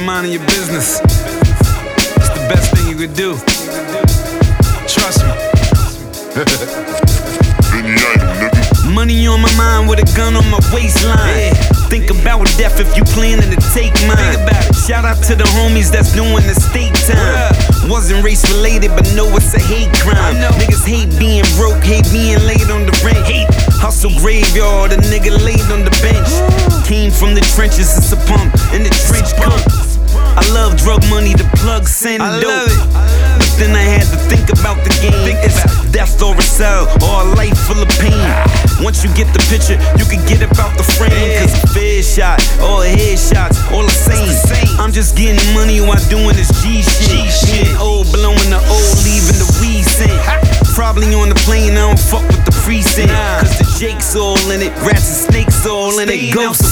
minding your business. It's the best thing you could do. Trust me. Money on my mind with a gun on my waistline. Think about death if you planning to take mine. Shout out to the homies that's doing the state time. Wasn't race related, but know it's a hate crime. Niggas hate being broke, hate being laid on the rent. Hustle graveyard, a nigga laid on the bench. Came from the trenches, it's a pump in the trench coat. I love drug money, the plug send dope. But then I had to think about the game. It's death or a cell, or a life full of pain. Once you get the picture, you can get about the frame. Cause a fair shot, or a headshots, all the same. I'm just getting money while doing this G shit. Getting old, blowing the old, leaving the weed scent. Probably on the plane, I don't fuck with the precinct. Cause the Jake's all in it, rats and snakes all in it. Ghosts